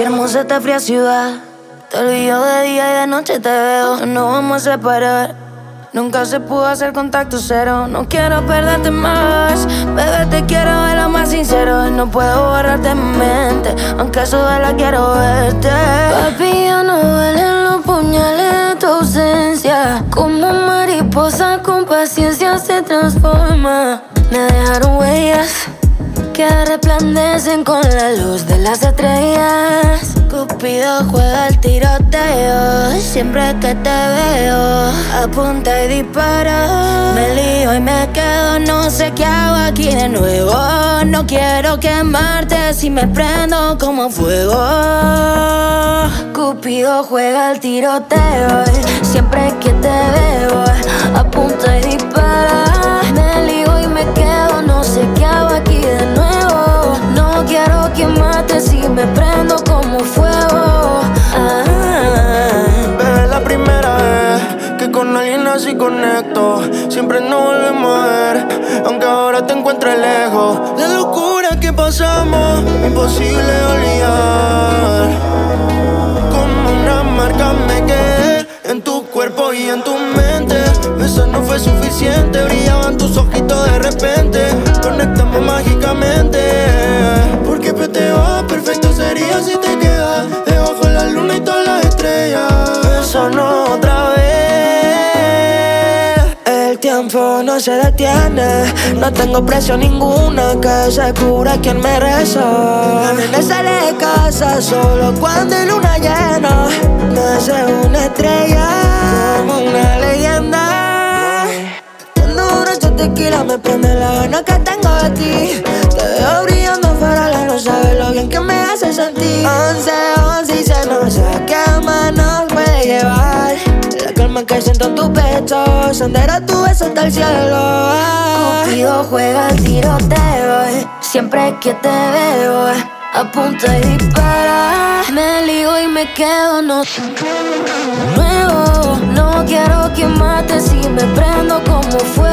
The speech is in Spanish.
hermosa esta fría ciudad. Te olvido de día y de noche te veo. No vamos a separar. Nunca se pudo hacer contacto cero. No quiero perderte más. Bebé, te quiero de lo más sincero. No puedo borrarte en mi mente. Aunque eso duela, quiero verte. Papi, ya no duelen los puñales de tu ausencia. Como mariposa con paciencia se transforma. Me dejaron huellas que resplandecen con la luz de las estrellas. Cupido juega el tiroteo. Siempre que te veo, apunta y dispara. Me lío y me quedo, no sé qué hago aquí de nuevo. No quiero quemarte si me prendo como fuego. Cupido juega el tiroteo. Siempre que te veo, apunta y dispara. Me lío y me quedo, no sé qué hago aquí de nuevo. No quiero quemarte si me prendo como fuego. Bebé, la primera vez que con alguien así conecto. Siempre nos volvemos a ver, aunque ahora te encuentres lejos. La locura que pasamos, imposible olvidar. Como una marca me quedé en tu cuerpo y en tu mente. Eso no fue suficiente, brillaban tus ojitos de repente. Conectamos mágicamente, porque PTO perfecto sería si te quedas debajo de la luna y todas las estrellas. Eso no otra vez. El tiempo no se detiene. No tengo presión ninguna que se cura quien me reza. La nena sale de casa solo cuando hay luna llena. Nace una estrella como una leyenda. Tequila me prende la gana que tengo de ti. Te veo brillando farala, no sabes lo bien que me hace sentir. 11 y se nos quema, nos puede llevar. La calma que siento en tu pecho, sendero tu beso hasta el cielo. Cupido juega el tiroteo. Siempre que te veo, apunta y dispara. Me ligo y me quedo, no nuevo. No quiero quemarte si me prendo como fuego.